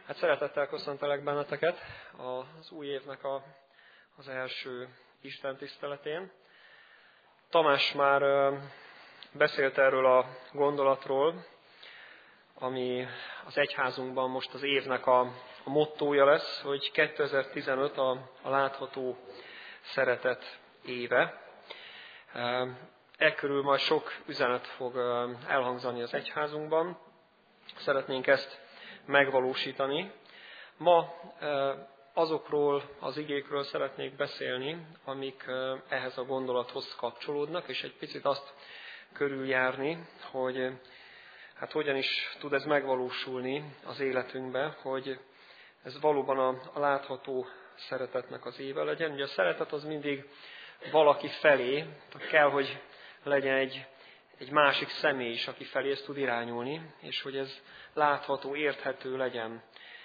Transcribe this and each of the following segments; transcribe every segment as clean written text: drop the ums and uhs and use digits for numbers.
Hát szeretettel köszöntelek benneteket az új évnek az első Isten tiszteletén. Tamás már beszélt erről a gondolatról, ami az egyházunkban most az évnek a mottója lesz, hogy 2015 a látható szeretet éve. Ekkörül majd sok üzenet fog elhangzani az egyházunkban. Szeretnénk ezt megvalósítani. Ma azokról az igékről szeretnék beszélni, amik ehhez a gondolathoz kapcsolódnak, és egy picit azt körüljárni, hogy hát hogyan is tud ez megvalósulni az életünkben, hogy ez valóban a látható szeretetnek az éve legyen. Ugye a szeretet az mindig valaki felé, kell, hogy legyen egy másik személy is, aki felé ezt tud irányulni, és hogy ez látható, érthető legyen.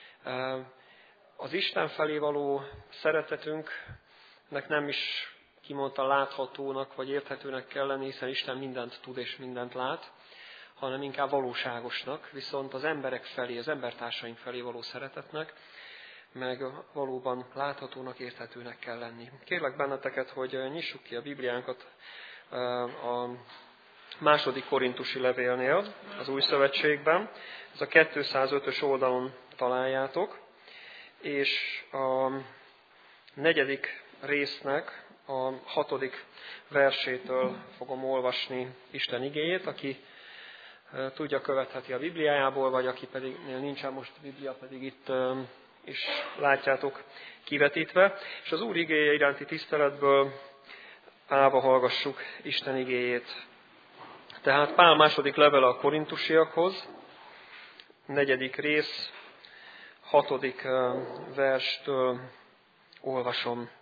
Az Isten felé való szeretetünknek nem is kimondtan láthatónak vagy érthetőnek kell lenni, hiszen Isten mindent tud és mindent lát, hanem inkább valóságosnak, viszont az emberek felé, az embertársaink felé való szeretetnek, meg valóban láthatónak, érthetőnek kell lenni. Kérlek benneteket, hogy nyissuk ki a Bibliánkat a második korintusi levélnél, az Új Szövetségben. Ez a 205-ös oldalon találjátok, és a 4. résznek a 6. versétől fogom olvasni Isten igéjét, aki tudja, követheti a Bibliájából, vagy aki pedig nincsen most Biblia, pedig itt is látjátok kivetítve. És az Úr igéje iránti tiszteletből állva hallgassuk Isten igéjét. Tehát Pál második levele a korintusiakhoz, 4. rész, 6. verstől olvasom.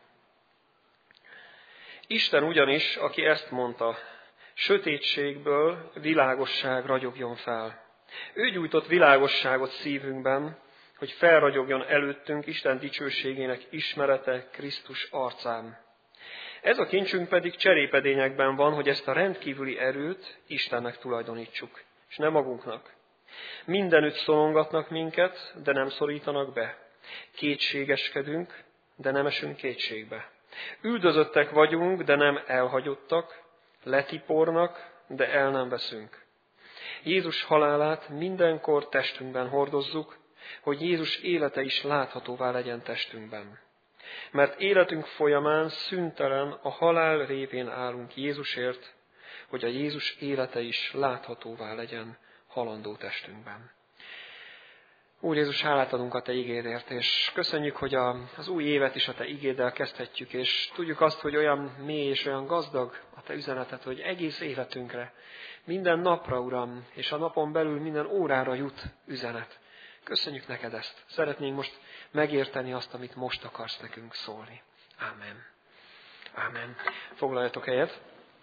Isten ugyanis, aki ezt mondta, sötétségből világosság ragyogjon fel. Ő gyújtott világosságot szívünkben, hogy felragyogjon előttünk Isten dicsőségének ismerete Krisztus arcán. Ez a kincsünk pedig cserépedényekben van, hogy ezt a rendkívüli erőt Istennek tulajdonítsuk, és nem magunknak. Mindenütt szorongatnak minket, de nem szorítanak be. Kétségeskedünk, de nem esünk kétségbe. Üldözöttek vagyunk, de nem elhagyottak. Letipornak, de el nem veszünk. Jézus halálát mindenkor testünkben hordozzuk, hogy Jézus élete is láthatóvá legyen testünkben. Mert életünk folyamán szüntelen a halál révén állunk Jézusért, hogy a Jézus élete is láthatóvá legyen halandó testünkben. Úr Jézus, hálát adunk a Te igédért, és köszönjük, hogy az új évet is a Te igéddel kezdhetjük, és tudjuk azt, hogy olyan mély és olyan gazdag a Te üzeneted, hogy egész életünkre, minden napra, Uram, és a napon belül minden órára jut üzenet. Köszönjük neked ezt. Szeretnénk most megérteni azt, amit most akarsz nekünk szólni. Ámen. Ámen. Foglaljatok helyet.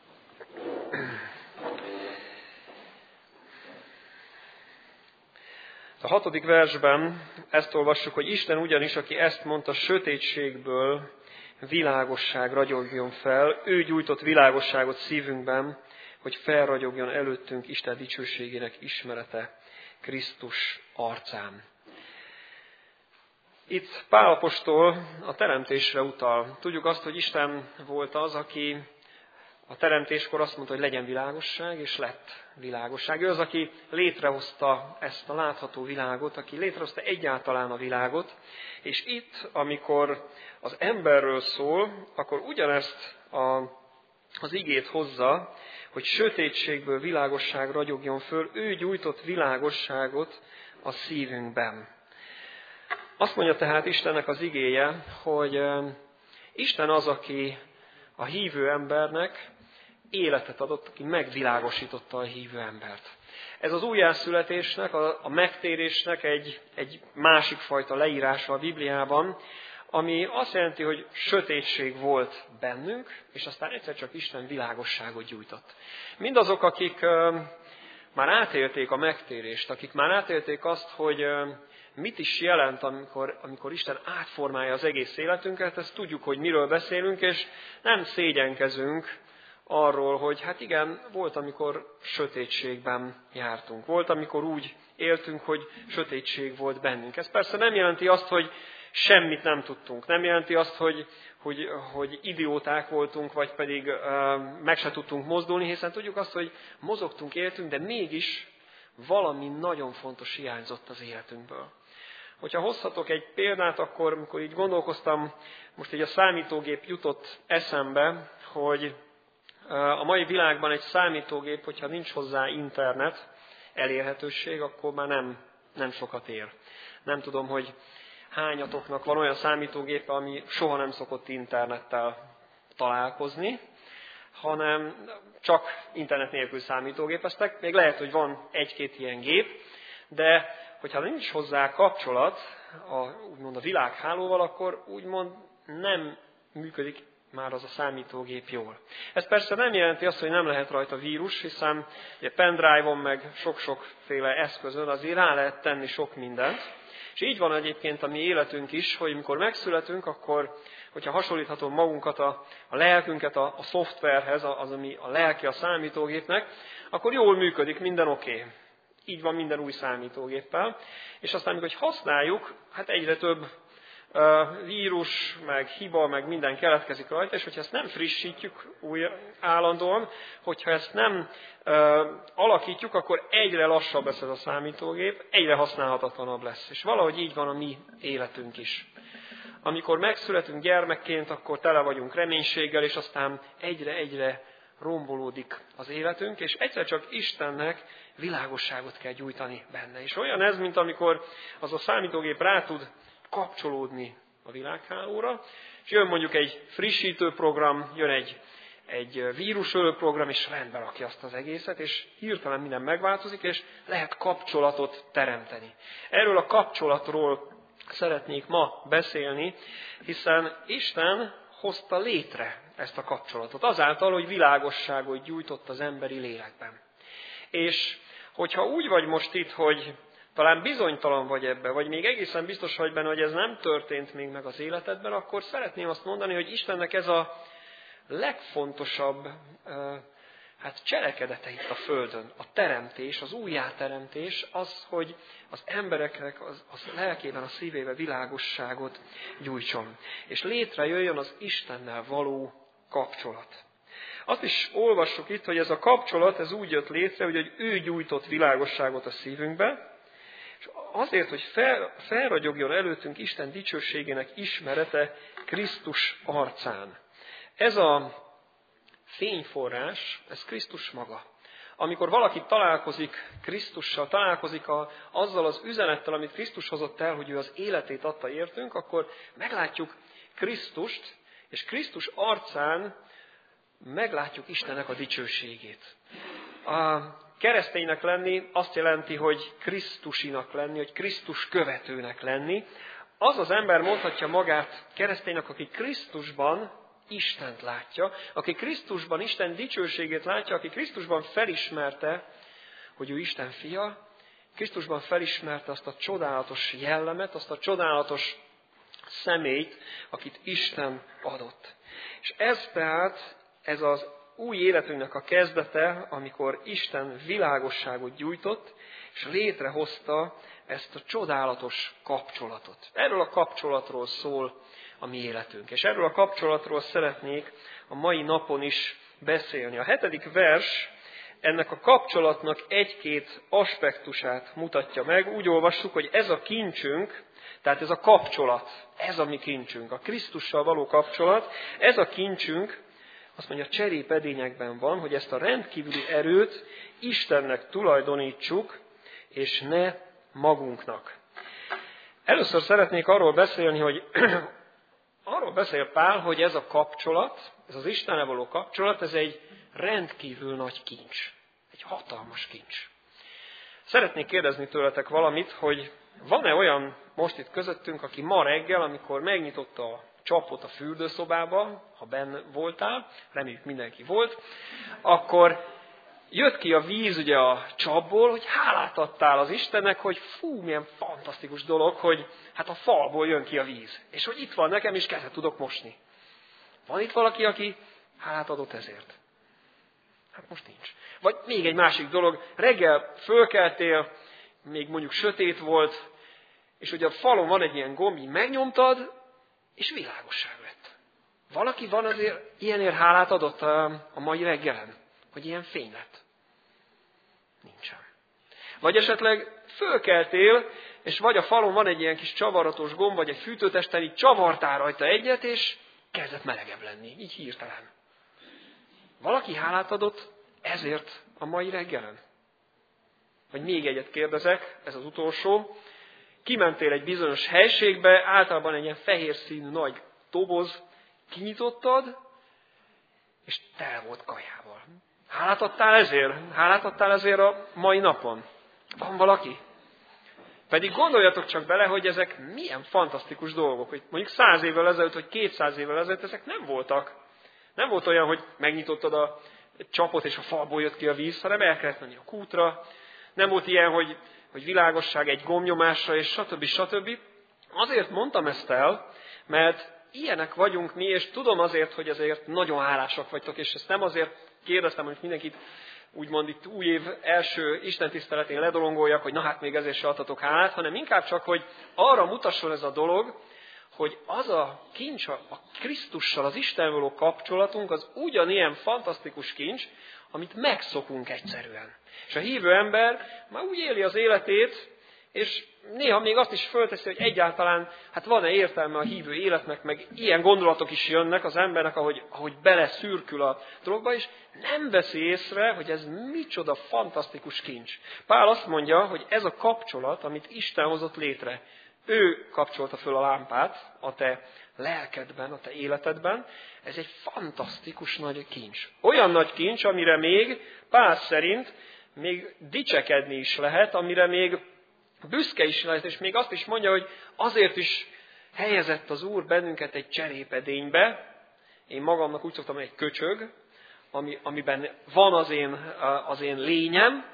A 6. versben ezt olvassuk, hogy Isten ugyanis, aki ezt mondta, sötétségből világosság ragyogjon fel. Ő gyújtott világosságot szívünkben, hogy felragyogjon előttünk Isten dicsőségének ismerete Krisztus arcán. Itt Pál apostol a teremtésre utal. Tudjuk azt, hogy Isten volt az, aki a teremtéskor azt mondta, hogy legyen világosság, és lett világosság. Ő az, aki létrehozta ezt a látható világot, aki létrehozta egyáltalán a világot, és itt, amikor az emberről szól, akkor ugyanezt az igét hozza, hogy sötétségből világosság ragyogjon föl, ő gyújtott világosságot a szívünkben. Azt mondja tehát Istennek az igéje, hogy Isten az, aki a hívő embernek életet adott, aki megvilágosította a hívő embert. Ez az újjászületésnek, a megtérésnek egy másik fajta leírása a Bibliában, ami azt jelenti, hogy sötétség volt bennünk, és aztán egyszer csak Isten világosságot gyújtott. Mindazok, akik már átélték a megtérést, akik már átélték azt, hogy mit is jelent, amikor Isten átformálja az egész életünket, ezt tudjuk, hogy miről beszélünk, és nem szégyenkezünk arról, hogy hát igen, volt, amikor sötétségben jártunk. Volt, amikor úgy éltünk, hogy sötétség volt bennünk. Ez persze nem jelenti azt, hogy semmit nem tudtunk. Nem jelenti azt, hogy idióták voltunk, vagy pedig meg se tudtunk mozdulni, hiszen tudjuk azt, hogy mozogtunk, éltünk, de mégis valami nagyon fontos hiányzott az életünkből. Hogyha hozhatok egy példát, akkor amikor így gondolkoztam, most így a számítógép jutott eszembe, hogy a mai világban egy számítógép, hogyha nincs hozzá internet, elérhetőség, akkor már nem sokat ér. Nem tudom, hogy hányatoknak van olyan számítógépe, ami soha nem szokott internettel találkozni, hanem csak internet nélkül számítógépeztek. Még lehet, hogy van egy-két ilyen gép, de hogyha nincs hozzá kapcsolat úgymond a világhálóval, akkor úgymond nem működik már az a számítógép jól. Ez persze nem jelenti azt, hogy nem lehet rajta vírus, hiszen ugye pendrive-on meg sok-sokféle eszközön azért rá lehet tenni sok mindent. És így van egyébként a mi életünk is, hogy amikor megszületünk, akkor, hogyha hasonlíthatom magunkat, a lelkünket a szoftverhez, az, ami a lelki a számítógépnek, akkor jól működik, minden oké. Így van minden új számítógéppel. És aztán, amikor használjuk, hát egyre több vírus, meg hiba, meg minden keletkezik rajta, és hogyha ezt nem frissítjük új állandóan, hogyha ezt nem alakítjuk, akkor egyre lassabb lesz ez a számítógép, egyre használhatatlanabb lesz. És valahogy így van a mi életünk is. Amikor megszületünk gyermekként, akkor tele vagyunk reménységgel, és aztán egyre rombolódik az életünk, és egyszer csak Istennek világosságot kell gyújtani benne. És olyan ez, mint amikor az a számítógép rá tud kapcsolódni a világhálóra, és jön mondjuk egy frissítő program, jön egy vírusölő program, és rendbe rakja azt az egészet, és hirtelen minden megváltozik, és lehet kapcsolatot teremteni. Erről a kapcsolatról szeretnék ma beszélni, hiszen Isten hozta létre ezt a kapcsolatot, azáltal, hogy világosságot gyújtott az emberi lélekben. És hogyha úgy vagy most itt, hogy talán bizonytalan vagy ebben, vagy még egészen biztos vagy benne, hogy ez nem történt még meg az életedben, akkor szeretném azt mondani, hogy Istennek ez a legfontosabb cselekedete itt a Földön. A teremtés, az újjáteremtés, az, hogy az embereknek az lelkében, a szívében világosságot gyújtson. És létrejöjjön az Istennel való kapcsolat. Azt is olvassuk itt, hogy ez a kapcsolat, ez úgy jött létre, hogy ő gyújtott világosságot a szívünkbe, és azért, hogy felragyogjon előttünk Isten dicsőségének ismerete Krisztus arcán. Ez a fényforrás, ez Krisztus maga. Amikor valaki találkozik Krisztussal, találkozik azzal az üzenettel, amit Krisztus hozott el, hogy ő az életét adta értünk, akkor meglátjuk Krisztust, és Krisztus arcán meglátjuk Istennek a dicsőségét. A kereszténynek lenni azt jelenti, hogy Krisztusinak lenni, hogy Krisztus követőnek lenni. Az az ember mondhatja magát kereszténynek, aki Krisztusban Istent látja, aki Krisztusban Isten dicsőségét látja, aki Krisztusban felismerte, hogy ő Isten fia, Krisztusban felismerte azt a csodálatos jellemet, azt a csodálatos személyt, akit Isten adott. És ez tehát, ez az új életünknek a kezdete, amikor Isten világosságot gyújtott, és létrehozta ezt a csodálatos kapcsolatot. Erről a kapcsolatról szól a mi életünk. És erről a kapcsolatról szeretnék a mai napon is beszélni. A 7. vers ennek a kapcsolatnak egy-két aspektusát mutatja meg. Úgy olvassuk, hogy ez a kincsünk, tehát ez a kapcsolat, ez a mi kincsünk, a Krisztussal való kapcsolat, ez a kincsünk, azt mondja, cserépedényekben van, hogy ezt a rendkívüli erőt Istennek tulajdonítsuk, és ne magunknak. Először szeretnék arról beszélni, hogy arról beszél Pál, hogy ez a kapcsolat, ez az Istennel való kapcsolat, ez egy rendkívül nagy kincs. Egy hatalmas kincs. Szeretnék kérdezni tőletek valamit, hogy van-e olyan most itt közöttünk, aki ma reggel, amikor megnyitotta a csapot a fürdőszobába, ha benn voltál, reméljük mindenki volt, akkor jött ki a víz ugye a csapból, hogy hálát adtál az Istennek, hogy fú, milyen fantasztikus dolog, hogy hát a falból jön ki a víz. És hogy itt van nekem, és kezet tudok mosni. Van itt valaki, aki hálát adott ezért? Hát most nincs. Vagy még egy másik dolog, reggel fölkeltél, még mondjuk sötét volt, és ugye a falon van egy ilyen gomb, így megnyomtad, és világosság lett. Valaki van azért ilyenért hálát adott a mai reggelen, hogy ilyen fény lett? Nincsen. Vagy esetleg fölkeltél, és vagy a falon van egy ilyen kis csavaratos gomb, vagy egy fűtőtesten, így csavartál rajta egyet, és kezdett melegebb lenni, így hirtelen. Valaki hálát adott ezért a mai reggelen? Vagy még egyet kérdezek, ez az utolsó. Kimentél egy bizonyos helységbe, általában egy ilyen fehér színű nagy doboz, kinyitottad, és tele volt kajával. Hálát adtál ezért? Hálát adtál ezért a mai napon? Van valaki? Pedig gondoljatok csak bele, hogy ezek milyen fantasztikus dolgok, hogy mondjuk 100 évvel ezelőtt, vagy 200 évvel ezelőtt ezek nem voltak. Nem volt olyan, hogy megnyitottad a csapot, és a falból jött ki a víz, hanem el kellett menni a kútra. Nem volt ilyen, hogy világosság egy gombnyomásra, és stb. Azért mondtam ezt el, mert ilyenek vagyunk mi, és tudom azért, hogy ezért nagyon hálásak vagytok, és ezt nem azért kérdeztem, hogy mindenkit úgymond itt új év első istentiszteletén ledolongoljak, hogy na hát még ezért se adhatok hálát, hanem inkább csak, hogy arra mutasson ez a dolog, hogy az a kincs, a Krisztussal, az Isten való kapcsolatunk, az ugyanilyen fantasztikus kincs, amit megszokunk egyszerűen. És a hívő ember már úgy éli az életét, és néha még azt is fölteszi, hogy egyáltalán hát van-e értelme a hívő életnek, meg ilyen gondolatok is jönnek az embernek, ahogy beleszürkül a dologba, és nem veszi észre, hogy ez micsoda fantasztikus kincs. Pál azt mondja, hogy ez a kapcsolat, amit Isten hozott létre, ő kapcsolta föl a lámpát a te lelkedben, a te életedben, ez egy fantasztikus nagy kincs. Olyan nagy kincs, amire még Pál szerint még dicsekedni is lehet, amire még büszke is lehet, és még azt is mondja, hogy azért is helyezett az Úr bennünket egy cserépedénybe, én magamnak úgy szoktam, egy köcsög, amiben van az én lényem,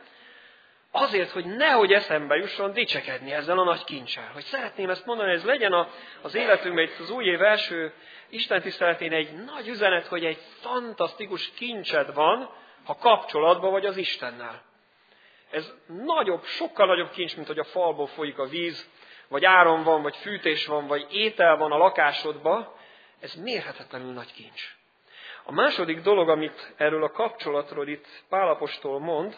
azért, hogy nehogy eszembe jusson dicsekedni ezzel a nagy kincsel. Hogy szeretném ezt mondani, hogy ez legyen az életünkben, itt az új év első istentiszteletén egy nagy üzenet, hogy egy fantasztikus kincsed van, ha kapcsolatban vagy az Istennel. Ez nagyobb, sokkal nagyobb kincs, mint hogy a falból folyik a víz, vagy áram van, vagy fűtés van, vagy étel van a lakásodban. Ez mérhetetlenül nagy kincs. A második dolog, amit erről a kapcsolatról itt Pál apostol mond,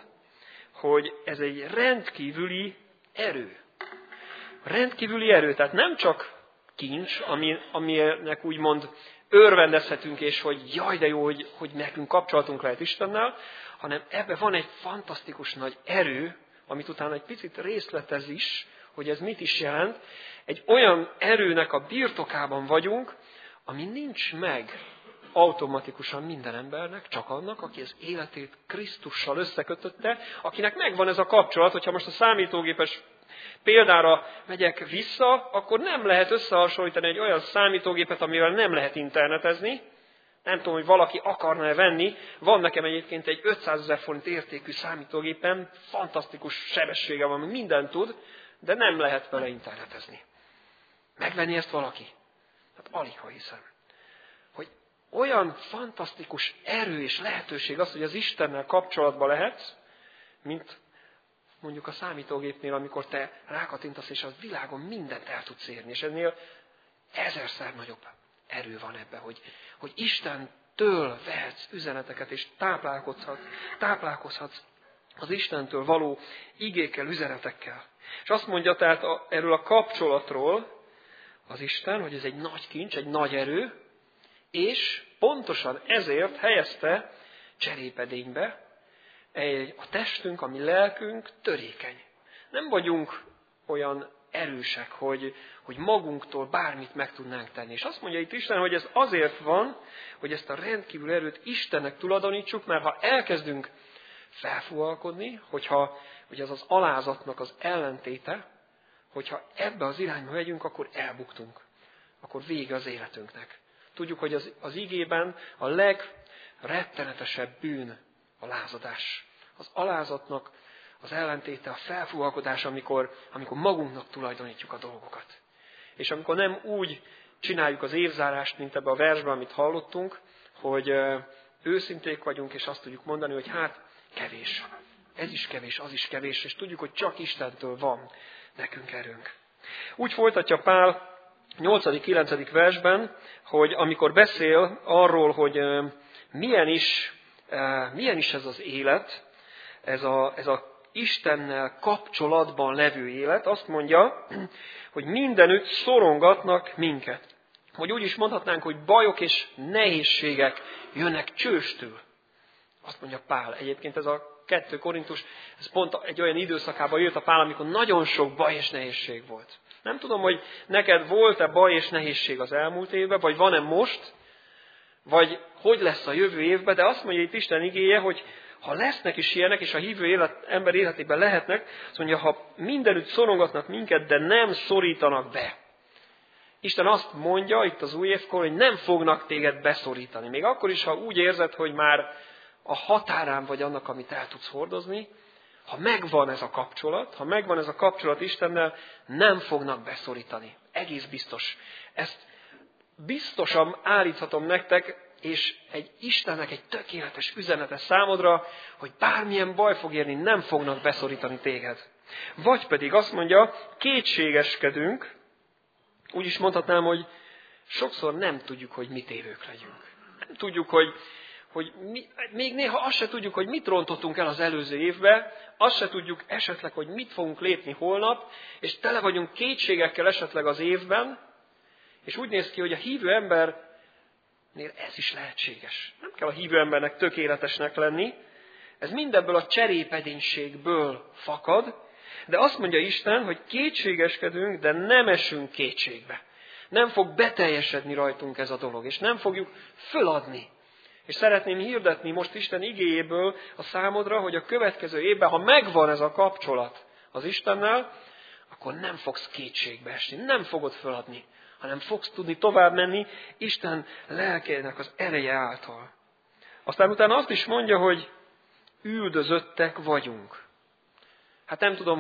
hogy ez egy rendkívüli erő. Rendkívüli erő, tehát nem csak kincs, aminek úgymond örvendezhetünk, és hogy jaj, de jó, hogy nekünk kapcsolatunk lehet Istennel, hanem ebben van egy fantasztikus nagy erő, amit utána egy picit részletez is, hogy ez mit is jelent. Egy olyan erőnek a birtokában vagyunk, ami nincs meg automatikusan minden embernek, csak annak, aki az életét Krisztussal összekötötte, akinek megvan ez a kapcsolat, hogyha most a számítógépes példára megyek vissza, akkor nem lehet összehasonlítani egy olyan számítógépet, amivel nem lehet internetezni. Nem tudom, hogy valaki akarna venni. Van nekem egyébként egy 500 000 forint értékű számítógépem, fantasztikus sebessége van, mindent tud, de nem lehet vele internetezni. Megvenni ezt valaki? Hát alig, ha hiszem. Hogy olyan fantasztikus erő és lehetőség az, hogy az Istennel kapcsolatban lehetsz, mint mondjuk a számítógépnél, amikor te rákattintasz, és a világon mindent el tudsz érni. És ennél 1000-szer nagyobb erő van ebben, hogy Istentől vehetsz üzeneteket, és táplálkozhatsz az Istentől való igékkel, üzenetekkel. És azt mondja tehát erről a kapcsolatról az Isten, hogy ez egy nagy kincs, egy nagy erő, és pontosan ezért helyezte cserépedénybe a testünk, a mi lelkünk törékeny. Nem vagyunk olyan erősek, hogy magunktól bármit meg tudnánk tenni. És azt mondja itt Isten, hogy ez azért van, hogy ezt a rendkívül erőt Istennek tulajdonítsuk, mert ha elkezdünk felfúvalkodni, hogy ez az alázatnak az ellentéte, hogyha ebbe az irányba megyünk, akkor elbuktunk. Akkor vége az életünknek. Tudjuk, hogy az igében a legrettenetesebb bűn a lázadás. Az alázatnak az ellentéte a felfúvalkodás, amikor magunknak tulajdonítjuk a dolgokat. És amikor nem úgy csináljuk az évzárást, mint ebbe a versben, amit hallottunk, hogy őszinték vagyunk, és azt tudjuk mondani, hogy hát kevés. Ez is kevés, az is kevés, és tudjuk, hogy csak Istentől van nekünk erőnk. Úgy folytatja Pál 8.-9. versben, hogy amikor beszél arról, hogy milyen is ez az élet, ez a Istennel kapcsolatban levő élet, azt mondja, hogy mindenütt szorongatnak minket. Hogy úgy is mondhatnánk, hogy bajok és nehézségek jönnek csőstől. Azt mondja Pál. Egyébként ez a 2 Korintus, ez pont egy olyan időszakában jött a Pál, amikor nagyon sok baj és nehézség volt. Nem tudom, hogy neked volt-e baj és nehézség az elmúlt évben, vagy van-e most, vagy hogy lesz a jövő évben, de azt mondja itt Isten igéje, hogy ha lesznek is ilyenek, és a hívő ember életében lehetnek, azt mondja, ha mindenütt szorongatnak minket, de nem szorítanak be. Isten azt mondja itt az új évkor, hogy nem fognak téged beszorítani. Még akkor is, ha úgy érzed, hogy már a határán vagy annak, amit el tudsz hordozni, ha megvan ez a kapcsolat Istennel, nem fognak beszorítani. Egész biztos. Ezt biztosan állíthatom nektek, és Istennek egy tökéletes üzenete számodra, hogy bármilyen baj fog érni, nem fognak beszorítani téged. Vagy pedig azt mondja, kétségeskedünk, úgy is mondhatnám, hogy sokszor nem tudjuk, hogy mit évők legyünk. Nem tudjuk, még néha azt se tudjuk, hogy mit rontottunk el az előző évbe, azt se tudjuk esetleg, hogy mit fogunk lépni holnap, és tele vagyunk kétségekkel esetleg az évben, és úgy néz ki, hogy a hívő embernél ez is lehetséges. Nem kell a hívő embernek tökéletesnek lenni, ez mindebből a cserépedénységből fakad, de azt mondja Isten, hogy kétségeskedünk, de nem esünk kétségbe. Nem fog beteljesedni rajtunk ez a dolog, és nem fogjuk föladni. És szeretném hirdetni most Isten igéjéből a számodra, hogy a következő évben, ha megvan ez a kapcsolat az Istennel, akkor nem fogsz kétségbe esni, nem fogod föladni, hanem fogsz tudni tovább menni Isten lelkének az ereje által. Aztán utána azt is mondja, hogy üldözöttek vagyunk. Hát nem tudom,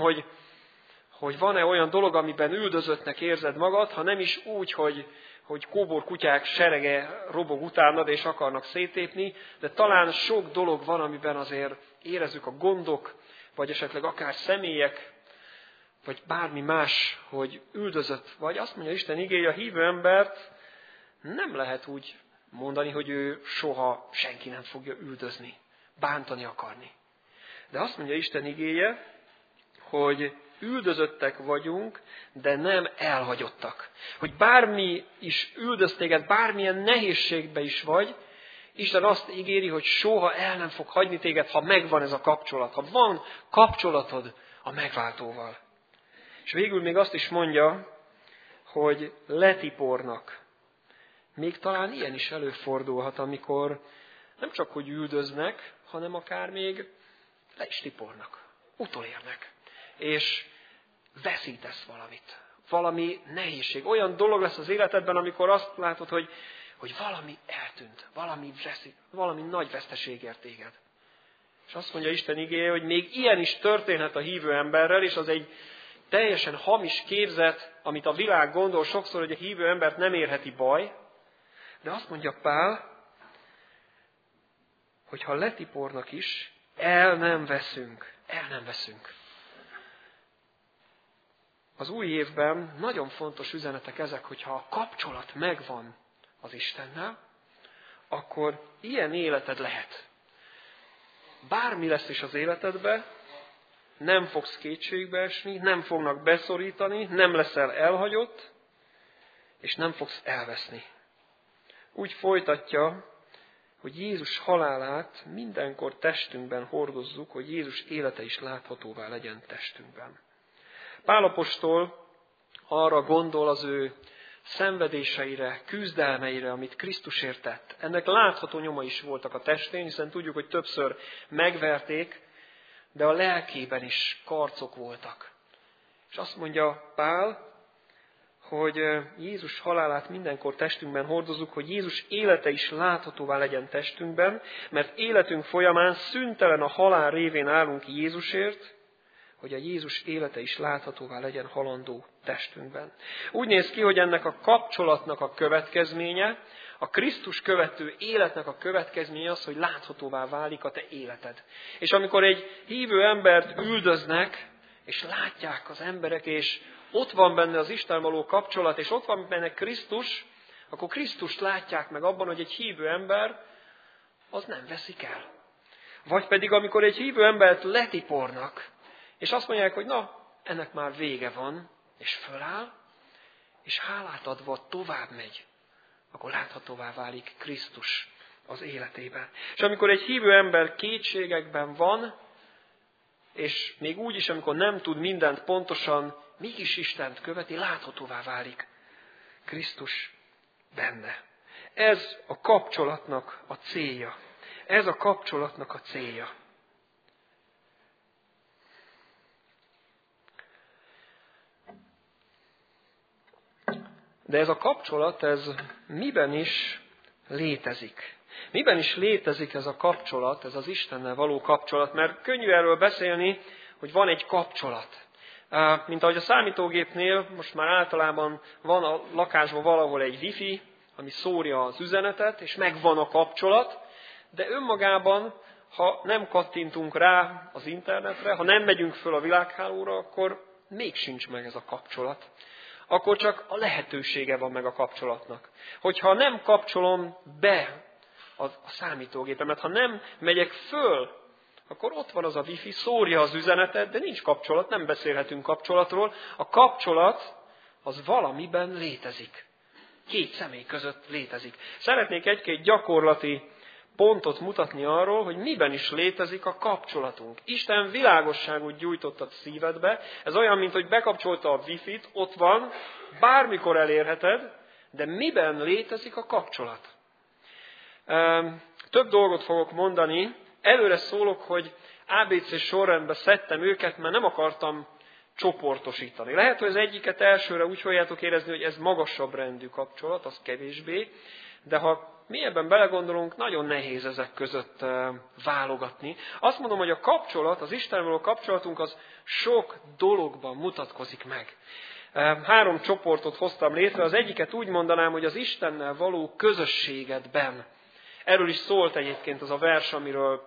hogy van-e olyan dolog, amiben üldözöttnek érzed magad, ha nem is úgy, hogy kóbor kutyák serege robog utánad, és akarnak széttépni, de talán sok dolog van, amiben azért érezzük a gondok, vagy esetleg akár személyek, vagy bármi más, hogy üldözött vagy. Azt mondja Isten igéje, a hívő embert nem lehet úgy mondani, hogy ő soha senki nem fogja üldözni, bántani akarni. De azt mondja Isten igéje, hogy üldözöttek vagyunk, de nem elhagyottak. Hogy bármi is üldöz téged, bármilyen nehézségbe is vagy, Isten azt ígéri, hogy soha el nem fog hagyni téged, ha megvan ez a kapcsolat. Ha van kapcsolatod a megváltóval. És végül még azt is mondja, hogy letipornak. Még talán ilyen is előfordulhat, amikor nem csak hogy üldöznek, hanem akár még le is tipornak, utolérnek. És veszítesz valamit. Valami nehézség. Olyan dolog lesz az életedben, amikor azt látod, hogy valami eltűnt, valami nagy veszteség ért téged. És azt mondja Isten igéje, hogy még ilyen is történhet a hívő emberrel, és az egy teljesen hamis képzet, amit a világ gondol sokszor, hogy a hívő embert nem érheti baj. De azt mondja Pál, hogy ha letipornak is, el nem veszünk. Az új évben nagyon fontos üzenetek ezek, hogyha a kapcsolat megvan az Istennel, akkor ilyen életed lehet. Bármi lesz is az életedben, nem fogsz kétségbe esni, nem fognak beszorítani, nem leszel elhagyott, és nem fogsz elveszni. Úgy folytatja, hogy Jézus halálát mindenkor testünkben hordozzuk, hogy Jézus élete is láthatóvá legyen testünkben. Pál apostol arra gondol az ő szenvedéseire, küzdelmeire, amit Krisztusért tett. Ennek látható nyoma is voltak a testén, hiszen tudjuk, hogy többször megverték, de a lelkében is karcok voltak. És azt mondja Pál, hogy Jézus halálát mindenkor testünkben hordozzuk, hogy Jézus élete is láthatóvá legyen testünkben, mert életünk folyamán szüntelen a halál révén állunk Jézusért, hogy a Jézus élete is láthatóvá legyen halandó testünkben. Úgy néz ki, hogy ennek a kapcsolatnak a következménye, a Krisztus követő életnek a következménye az, hogy láthatóvá válik a te életed. És amikor egy hívő embert üldöznek, és látják az emberek, és ott van benne az Isten való kapcsolat, és ott van benne Krisztus, akkor Krisztust látják meg abban, hogy egy hívő ember az nem veszik el. Vagy pedig amikor egy hívő embert letipornak, és azt mondják, hogy na, ennek már vége van, és föláll, és hálát adva tovább megy, akkor láthatóvá válik Krisztus az életében. És amikor egy hívő ember kétségekben van, és még úgy is, amikor nem tud mindent pontosan, mégis Istent követi, láthatóvá válik Krisztus benne. Ez a kapcsolatnak a célja. Ez a kapcsolatnak a célja. De ez a kapcsolat, ez miben is létezik? Miben is létezik ez a kapcsolat, ez az Istennel való kapcsolat? Mert könnyű erről beszélni, hogy van egy kapcsolat. Mint ahogy a számítógépnél most már általában van a lakásban valahol egy wifi, ami szórja az üzenetet, és megvan a kapcsolat, de önmagában, ha nem kattintunk rá az internetre, ha nem megyünk föl a világhálóra, akkor még sincs meg ez a kapcsolat. Akkor csak a lehetősége van meg a kapcsolatnak. Hogyha nem kapcsolom be a számítógépemet, ha nem megyek föl, akkor ott van az a wifi, szórja az üzenetet, de nincs kapcsolat, nem beszélhetünk kapcsolatról. A kapcsolat az valamiben létezik. Két személy között létezik. Szeretnék egy-két gyakorlati pontot mutatni arról, hogy miben is létezik a kapcsolatunk. Isten világosságot gyújtott a szívedbe. Ez olyan, mint hogy bekapcsolta a wifi-t, ott van, bármikor elérheted, de miben létezik a kapcsolat? Több dolgot fogok mondani. Előre szólok, hogy ABC sorrendbe szedtem őket, mert nem akartam csoportosítani. Lehet, hogy az egyiket elsőre úgy fogjátok érezni, hogy ez magasabb rendű kapcsolat, az kevésbé, de ha mélyebben belegondolunk, nagyon nehéz ezek között válogatni. Azt mondom, hogy a kapcsolat, az Istennel való kapcsolatunk az sok dologban mutatkozik meg. 3 csoportot hoztam létre, az egyiket úgy mondanám, hogy az Istennel való közösségedben. Erről is szólt egyébként az a vers, amiről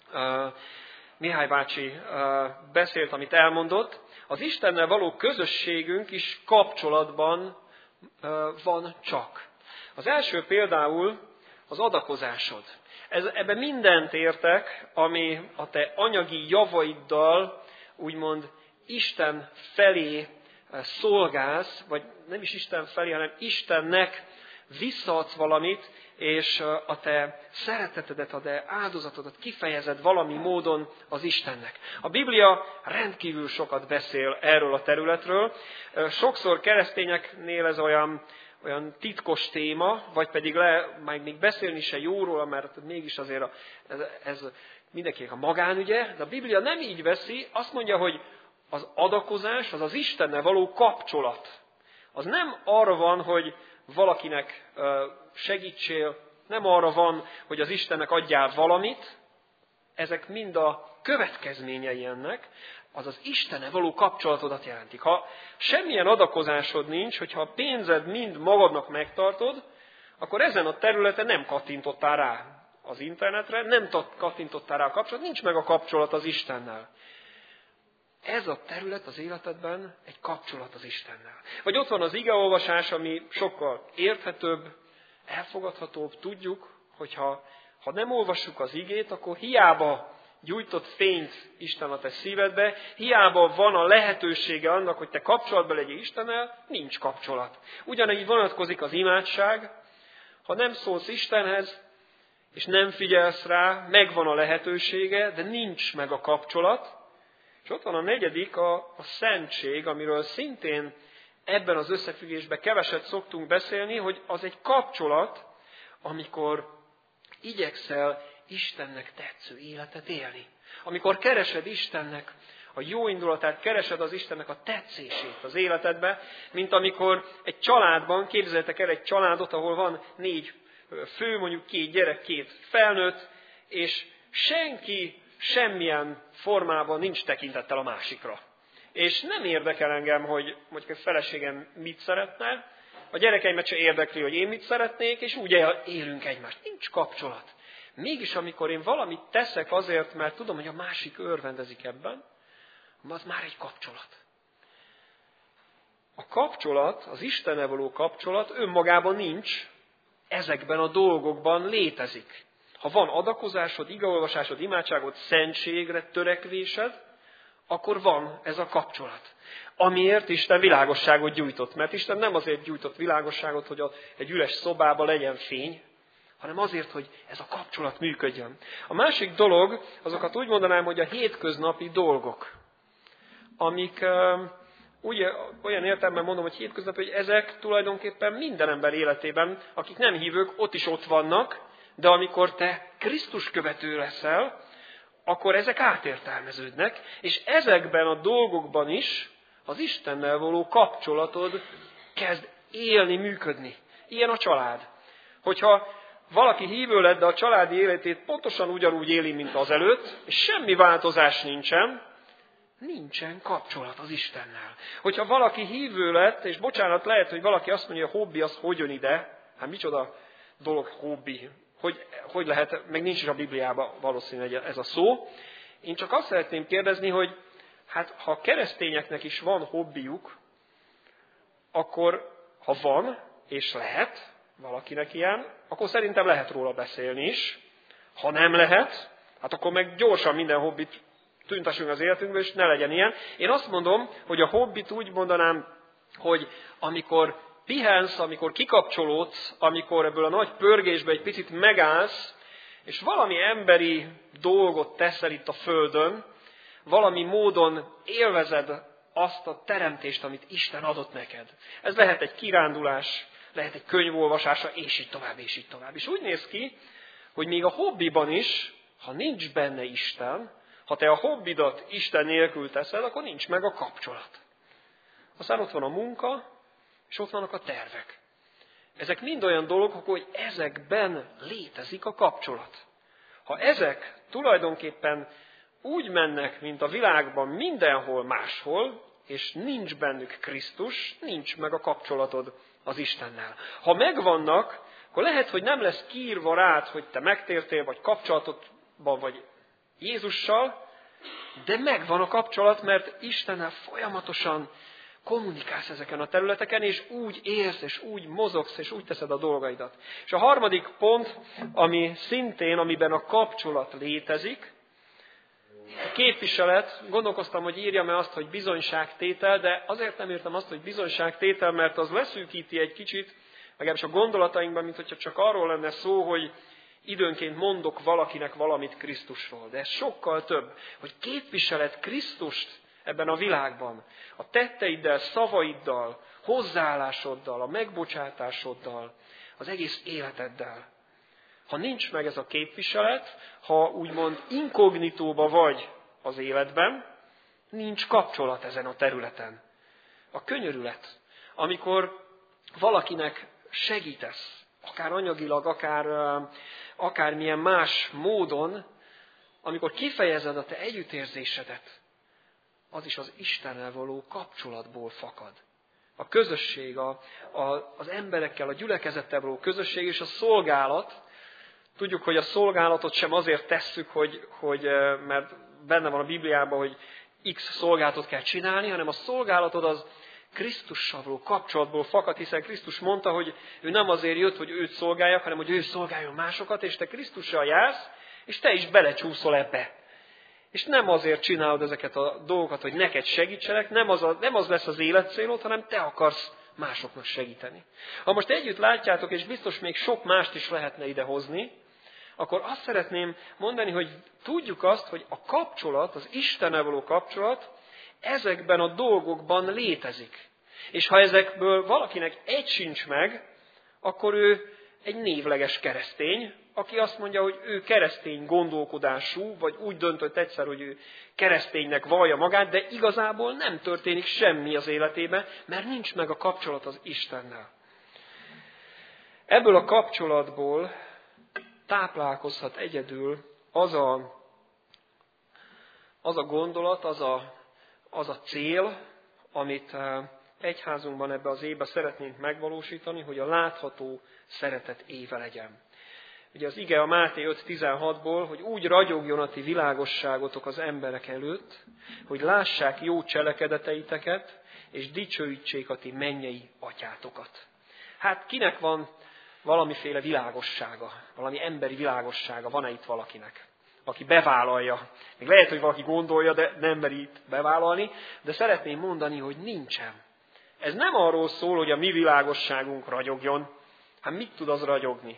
Mihály bácsi beszélt, amit elmondott. Az Istennel való közösségünk is kapcsolatban van csak. Az első például az adakozásod. Ebben mindent értek, ami a te anyagi javaiddal úgymond Isten felé szolgálsz, vagy nem is Isten felé, hanem Istennek visszaadsz valamit, és a te szeretetedet, a te áldozatodat kifejezed valami módon az Istennek. A Biblia rendkívül sokat beszél erről a területről. Sokszor keresztényeknél ez olyan titkos téma, vagy pedig még beszélni se jó róla, mert mégis azért ez mindenkinek a magánügye, de a Biblia nem így veszi, azt mondja, hogy az adakozás, az az Istennel való kapcsolat. Az nem arra van, hogy valakinek segítsél, nem arra van, hogy az Istennek adjál valamit, ezek mind a következményei ennek, az az Istennel való kapcsolatodat jelentik. Ha semmilyen adakozásod nincs, hogyha a pénzed mind magadnak megtartod, akkor ezen a területen nem kattintottál rá az internetre, nem kattintottál rá a kapcsolat, nincs meg a kapcsolat az Istennel. Ez a terület az életedben egy kapcsolat az Istennel. Vagy ott van az igeolvasás, ami sokkal érthetőbb, elfogadhatóbb. Tudjuk, hogy ha nem olvassuk az igét, akkor hiába gyújtott fényt Isten a te szívedbe, hiába van a lehetősége annak, hogy te kapcsolatban legyél Istennel, nincs kapcsolat. Ugyanígy vonatkozik az imádság, ha nem szólsz Istenhez, és nem figyelsz rá, megvan a lehetősége, de nincs meg a kapcsolat. És ott van a negyedik, a szentség, amiről szintén ebben az összefüggésben keveset szoktunk beszélni, hogy az egy kapcsolat, amikor igyekszel Istennek tetsző életet élni. Amikor keresed Istennek a jó indulatát, keresed az Istennek a tetszését az életedbe, mint amikor egy családban, képzeljétek el egy családot, ahol van 4 fő, mondjuk 2 gyerek, 2 felnőtt, és senki semmilyen formában nincs tekintettel a másikra. És nem érdekel engem, hogy mondjuk a feleségem mit szeretne, a gyerekeimet se érdekli, hogy én mit szeretnék, és úgy élünk egymást. Nincs kapcsolat. Mégis amikor én valamit teszek azért, mert tudom, hogy a másik örvendezik ebben, az már egy kapcsolat. A kapcsolat, az Istennel való kapcsolat önmagában nincs, ezekben a dolgokban létezik. Ha van adakozásod, igeolvasásod, imádságod, szentségre törekvésed, akkor van ez a kapcsolat. Amiért Isten világosságot gyújtott. Mert Isten nem azért gyújtott világosságot, hogy egy üres szobában legyen fény, hanem azért, hogy ez a kapcsolat működjön. A másik dolog, azokat úgy mondanám, hogy a hétköznapi dolgok, amik olyan értelemben mondom, hogy hétköznapi, hogy ezek tulajdonképpen minden ember életében, akik nem hívők, ott vannak, de amikor te Krisztus követő leszel, akkor ezek átértelmeződnek, és ezekben a dolgokban is az Istennel való kapcsolatod kezd élni, működni. Ilyen a család. Hogyha valaki hívő lett, de a családi életét pontosan ugyanúgy éli, mint az előtt, és semmi változás nincsen kapcsolat az Istennel. Hogyha valaki hívő lett, és bocsánat, lehet, hogy valaki azt mondja, hogy a hobbi az hogy jön ide, hát micsoda dolog hobbi, hogy lehet, meg nincs is a Bibliában valószínűleg ez a szó. Én csak azt szeretném kérdezni, hogy hát ha a keresztényeknek is van hobbijuk, akkor ha van, és lehet valakinek ilyen, akkor szerintem lehet róla beszélni is. Ha nem lehet, hát akkor meg gyorsan minden hobbit tüntessünk az életünkből, és ne legyen ilyen. Én azt mondom, hogy a hobbit úgy mondanám, hogy amikor pihensz, amikor kikapcsolódsz, amikor ebből a nagy pörgésbe egy picit megállsz, és valami emberi dolgot teszel itt a földön, valami módon élvezed azt a teremtést, amit Isten adott neked. Ez lehet egy kirándulás, lehet egy könyvolvasása, és így tovább, és így tovább. És úgy néz ki, hogy még a hobbiban is, ha nincs benne Isten, ha te a hobbidat Isten nélkül teszed, akkor nincs meg a kapcsolat. Aztán ott van a munka, és ott vannak a tervek. Ezek mind olyan dolgok, hogy ezekben létezik a kapcsolat. Ha ezek tulajdonképpen úgy mennek, mint a világban mindenhol máshol, és nincs bennük Krisztus, nincs meg a kapcsolatod az Istennel. Ha megvannak, akkor lehet, hogy nem lesz kiírva rád, hogy te megtértél, vagy kapcsolatodban vagy Jézussal, de megvan a kapcsolat, mert Istennel folyamatosan kommunikálsz ezeken a területeken, és úgy élsz, és úgy mozogsz, és úgy teszed a dolgaidat. És a harmadik pont, ami szintén, amiben a kapcsolat létezik, a képviselet, gondolkoztam, hogy írjam-e azt, hogy bizonyságtétel, de azért nem írtam azt, hogy bizonyságtétel, mert az leszűkíti egy kicsit, legalábbis a gondolatainkban, mint hogyha csak arról lenne szó, hogy időnként mondok valakinek valamit Krisztusról. De ez sokkal több, hogy képviseled Krisztust ebben a világban, a tetteiddel, szavaiddal, hozzáállásoddal, a megbocsátásoddal, az egész életeddel. Ha nincs meg ez a képviselet, ha úgymond inkognitóba vagy az életben, nincs kapcsolat ezen a területen. A könyörület, amikor valakinek segítesz, akár anyagilag, akár milyen más módon, amikor kifejezed a te együttérzésedet, az is az Istennel való kapcsolatból fakad. A közösség, az emberekkel, a gyülekezettel való közösség és a szolgálat. Tudjuk, hogy a szolgálatot sem azért tesszük, mert benne van a Bibliában, hogy X szolgálatot kell csinálni, hanem a szolgálatod az Krisztussal való kapcsolatból fakad, hiszen Krisztus mondta, hogy ő nem azért jött, hogy őt szolgáljak, hanem hogy ő szolgáljon másokat, és te Krisztussal jársz, és te is belecsúszol ebbe. És nem azért csinálod ezeket a dolgokat, hogy neked segítsenek, nem az lesz az életcélod, hanem te akarsz másoknak segíteni. Ha most együtt látjátok, és biztos még sok mást is lehetne idehozni, akkor azt szeretném mondani, hogy tudjuk azt, hogy a kapcsolat, az Istennel való kapcsolat ezekben a dolgokban létezik. És ha ezekből valakinek egy sincs meg, akkor ő egy névleges keresztény, aki azt mondja, hogy ő keresztény gondolkodású, vagy úgy döntött egyszer, hogy ő kereszténynek vallja magát, de igazából nem történik semmi az életében, mert nincs meg a kapcsolat az Istennel. Ebből a kapcsolatból táplálkozhat egyedül az a az a gondolat, az a cél, amit egyházunkban ebbe az évbe szeretnénk megvalósítani, hogy a látható szeretet éve legyen. Ugye az ige a Máté 5.16-ból, hogy úgy ragyogjon a ti világosságotok az emberek előtt, hogy lássák jó cselekedeteiteket, és dicsőítsék a ti mennyei atyátokat. Hát kinek van valamiféle világossága, valami emberi világossága, van-e itt valakinek, aki bevállalja? Még lehet, hogy valaki gondolja, de nem meri itt bevállalni, de szeretném mondani, hogy nincsen. Ez nem arról szól, hogy a mi világosságunk ragyogjon. Hát mit tud az ragyogni?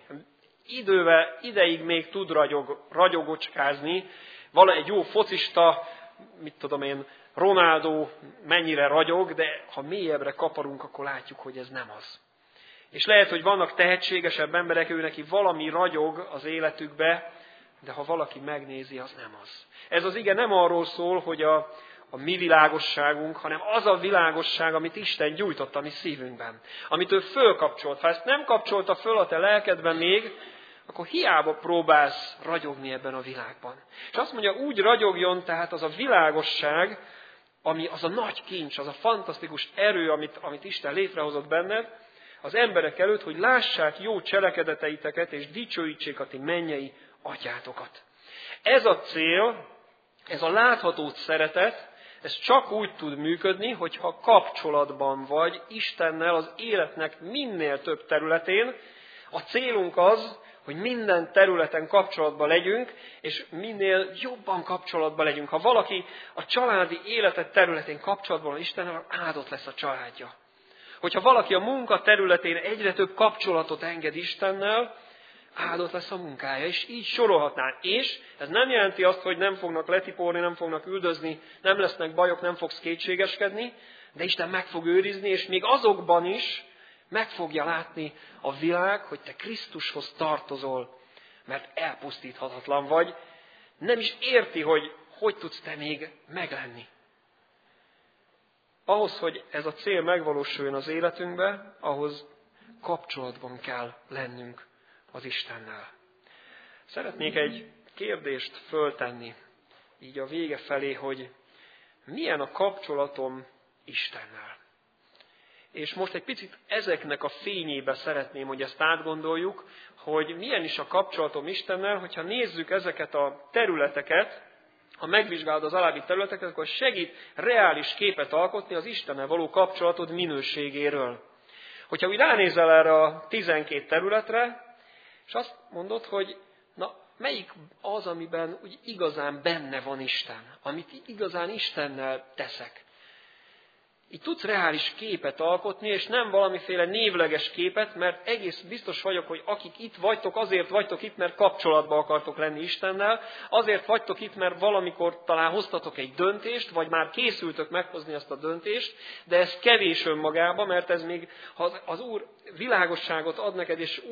Ideig még tud ragyogocskázni. Vala egy jó focista, mit tudom én, Ronaldo mennyire ragyog, de ha mélyebbre kaparunk, akkor látjuk, hogy ez nem az. És lehet, hogy vannak tehetségesebb emberek, ő neki valami ragyog az életükbe, de ha valaki megnézi, az nem az. Ez az ige nem arról szól, hogy a mi világosságunk, hanem az a világosság, amit Isten gyújtott a mi szívünkben. Amit ő fölkapcsolt. Ha ezt nem kapcsolta föl a te lelkedben még, akkor hiába próbálsz ragyogni ebben a világban. És azt mondja, úgy ragyogjon tehát az a világosság, ami az a nagy kincs, az a fantasztikus erő, amit Isten létrehozott benned, az emberek előtt, hogy lássák jó cselekedeteiteket, és dicsőítsék a ti mennyei atyátokat. Ez a cél, ez a látható szeretet, ez csak úgy tud működni, hogyha kapcsolatban vagy Istennel az életnek minél több területén. A célunk az, hogy minden területen kapcsolatban legyünk, és minél jobban kapcsolatban legyünk. Ha valaki a családi életet területén kapcsolatban van Istennel, áldott lesz a családja. Hogyha valaki a munka területén egyre több kapcsolatot enged Istennel, áldott lesz a munkája, és így sorolhatnál. És ez nem jelenti azt, hogy nem fognak letiporni, nem fognak üldözni, nem lesznek bajok, nem fogsz kétségeskedni, de Isten meg fog őrizni, és még azokban is meg fogja látni a világ, hogy te Krisztushoz tartozol, mert elpusztíthatatlan vagy. Nem is érti, hogy tudsz te még meglenni. Ahhoz, hogy ez a cél megvalósuljon az életünkbe, ahhoz kapcsolatban kell lennünk az Istennel. Szeretnék egy kérdést föltenni, így a vége felé, hogy milyen a kapcsolatom Istennel. És most egy picit ezeknek a fényébe szeretném, hogy ezt átgondoljuk, hogy milyen is a kapcsolatom Istennel, hogyha nézzük ezeket a területeket, ha megvizsgálod az alábbi területeket, akkor segít reális képet alkotni az Istennel való kapcsolatod minőségéről. Hogyha úgy ránézel erre a 12 területre, és azt mondod, hogy na, melyik az, amiben úgy igazán benne van Isten, amit igazán Istennel teszek. Így tudsz reális képet alkotni, és nem valamiféle névleges képet, mert egész biztos vagyok, hogy akik itt vagytok, azért vagytok itt, mert kapcsolatba akartok lenni Istennel, azért vagytok itt, mert valamikor talán hoztatok egy döntést, vagy már készültök meghozni ezt a döntést, de ez kevés önmagában, mert ez még, ha az Úr világosságot ad neked, és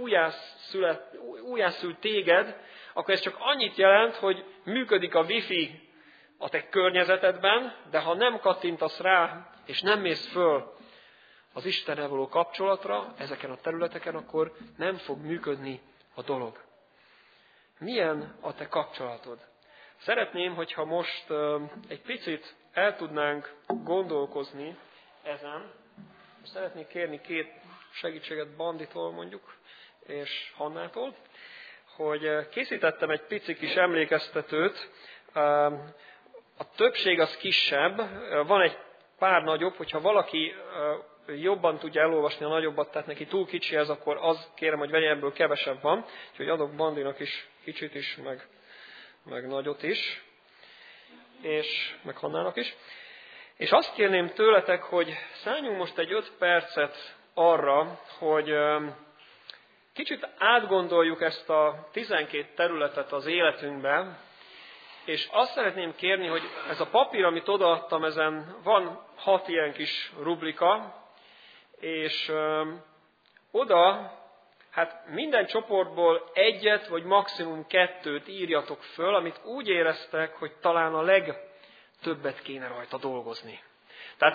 újjászül téged, akkor ez csak annyit jelent, hogy működik a wifi a te környezetedben, de ha nem kattintasz rá, és nem mész föl az Istennel való kapcsolatra ezeken a területeken, akkor nem fog működni a dolog. Milyen a te kapcsolatod? Szeretném, hogyha most egy picit el tudnánk gondolkozni ezen. Szeretnék kérni két segítséget Banditól mondjuk, és Hannától, hogy készítettem egy pici kis emlékeztetőt. A többség az kisebb, van egy pár nagyobb, hogyha valaki jobban tudja elolvasni a nagyobbat, tehát neki túl kicsi ez, akkor az kérem, hogy vegye, ebből kevesebb van. Úgyhogy adok Bandinak is kicsit is, meg nagyot is, és meg Hannának is. És azt kérném tőletek, hogy szálljunk most egy 5 percet arra, hogy kicsit átgondoljuk ezt a 12 területet az életünkben, és azt szeretném kérni, hogy ez a papír, amit odaadtam, ezen van 6 ilyen kis rubrika, és oda, hát minden csoportból 1 vagy maximum 2 írjatok föl, amit úgy éreztek, hogy talán a legtöbbet kéne rajta dolgozni. Tehát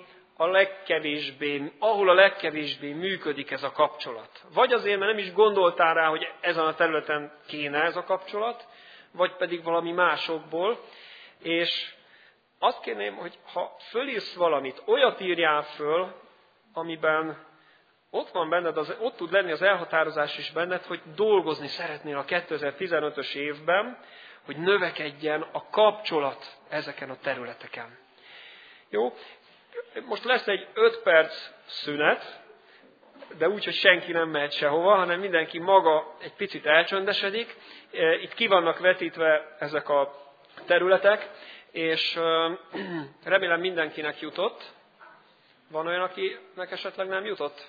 ahol a legkevésbé működik ez a kapcsolat. Vagy azért, mert nem is gondoltál rá, hogy ezen a területen kéne ez a kapcsolat, vagy pedig valami másokból. És azt kérném, hogy ha fölírsz valamit, olyat írjál föl, amiben ott van benned, ott tud lenni az elhatározás is benned, hogy dolgozni szeretnél a 2015-ös évben, hogy növekedjen a kapcsolat ezeken a területeken. Jó? Most lesz egy 5 perc szünet, de úgy, hogy senki nem mehet sehova, hanem mindenki maga egy picit elcsöndesedik. Itt ki vannak vetítve ezek a területek, és remélem mindenkinek jutott. Van olyan, akinek esetleg nem jutott?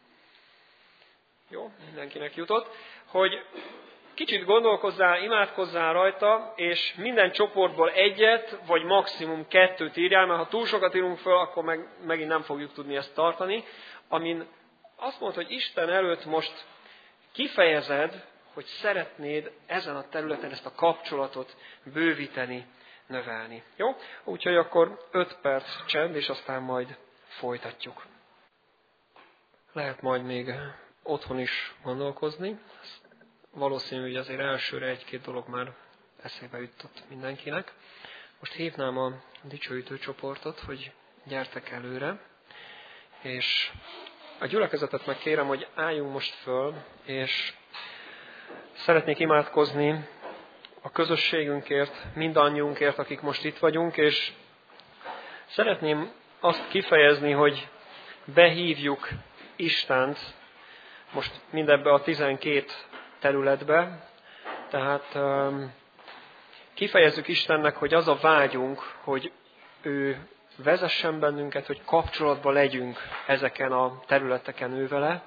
Jó, mindenkinek jutott. Hogy kicsit gondolkozzál, imádkozzál rajta, és minden csoportból egyet, vagy maximum 2 írjál, mert ha túl sokat írunk föl, akkor megint nem fogjuk tudni ezt tartani. Amin azt mondta, hogy Isten előtt most kifejezed, hogy szeretnéd ezen a területen ezt a kapcsolatot bővíteni, növelni. Jó? Úgyhogy akkor 5 perc csend, és aztán majd folytatjuk. Lehet majd még otthon is gondolkozni. Valószínű, hogy azért elsőre 1-2 dolog már eszébe jutott mindenkinek. Most hívnám a dicsőítő csoportot, hogy gyertek előre, és a gyülekezetet meg kérem, hogy álljunk most föl, és szeretnék imádkozni a közösségünkért, mindannyiunkért, akik most itt vagyunk, és szeretném azt kifejezni, hogy behívjuk Istent most mindebbe a 12 területbe, tehát kifejezzük Istennek, hogy az a vágyunk, hogy ő vezessen bennünket, hogy kapcsolatban legyünk ezeken a területeken ővele.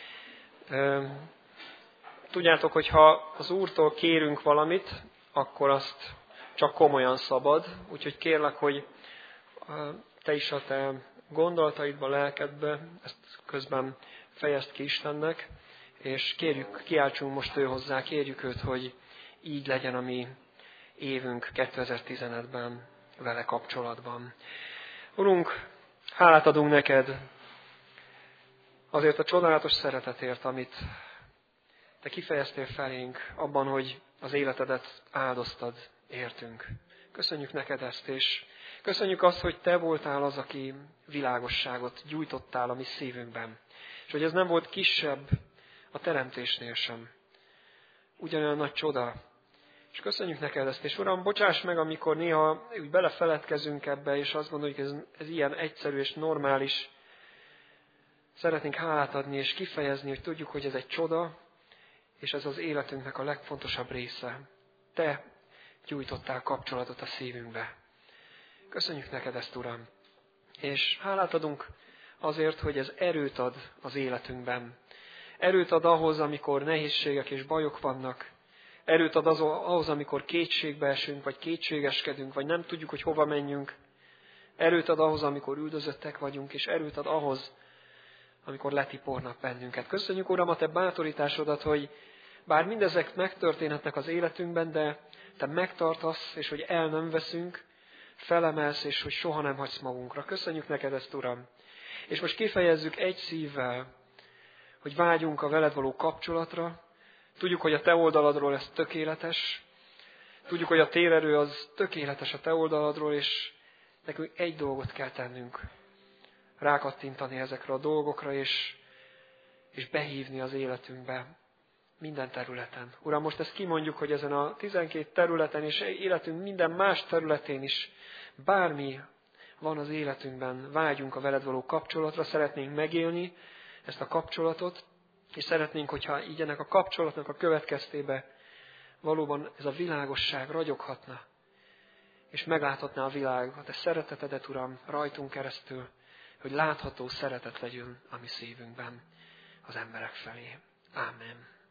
Tudjátok, hogy ha az Úrtól kérünk valamit, akkor azt csak komolyan szabad. Úgyhogy kérlek, hogy te is a te gondolataidba, lelkedbe ezt közben fejezd ki Istennek, és kérjük, kiáltsunk most ő hozzá, kérjük őt, hogy így legyen a mi évünk 2015-ben vele kapcsolatban. Urunk, hálát adunk neked azért a csodálatos szeretetért, amit te kifejeztél felénk abban, hogy az életedet áldoztad értünk. Köszönjük neked ezt, és köszönjük azt, hogy te voltál az, aki világosságot gyújtottál a mi szívünkben. És hogy ez nem volt kisebb a teremtésnél sem. Ugyanolyan nagy csoda. És köszönjük neked ezt. És Uram, bocsáss meg, amikor néha úgy belefeledkezünk ebbe, és azt gondoljuk, hogy ez ilyen egyszerű és normális. Szeretnénk hálát adni és kifejezni, hogy tudjuk, hogy ez egy csoda, és ez az életünknek a legfontosabb része. Te gyújtottál kapcsolatot a szívünkbe. Köszönjük neked ezt, Uram. És hálát adunk azért, hogy ez erőt ad az életünkben. Erőt ad ahhoz, amikor nehézségek és bajok vannak. Erőt ad ahhoz, amikor kétségbe esünk, vagy kétségeskedünk, vagy nem tudjuk, hogy hova menjünk. Erőt ad ahhoz, amikor üldözöttek vagyunk, és erőt ad ahhoz, amikor letipornak bennünket. Köszönjük, Uram, a te bátorításodat, hogy bár mindezek megtörténhetnek az életünkben, de te megtartasz, és hogy el nem veszünk, felemelsz, és hogy soha nem hagysz magunkra. Köszönjük neked ezt, Uram. És most kifejezzük egy szívvel, hogy vágyunk a veled való kapcsolatra. Tudjuk, hogy a te oldaladról ez tökéletes. Tudjuk, hogy a térerő az tökéletes a te oldaladról, és nekünk egy dolgot kell tennünk. Rákattintani ezekre a dolgokra, és behívni az életünkbe minden területen. Uram, most ezt kimondjuk, hogy ezen a 12 területen és életünk minden más területén is bármi van az életünkben, vágyunk a veled való kapcsolatra, szeretnénk megélni ezt a kapcsolatot, és szeretnénk, hogyha így ennek a kapcsolatnak a következtébe valóban ez a világosság ragyoghatna, és megláthatná a világ a te szeretetedet, Uram, rajtunk keresztül, hogy látható szeretet legyen a mi szívünkben az emberek felé. Ámen.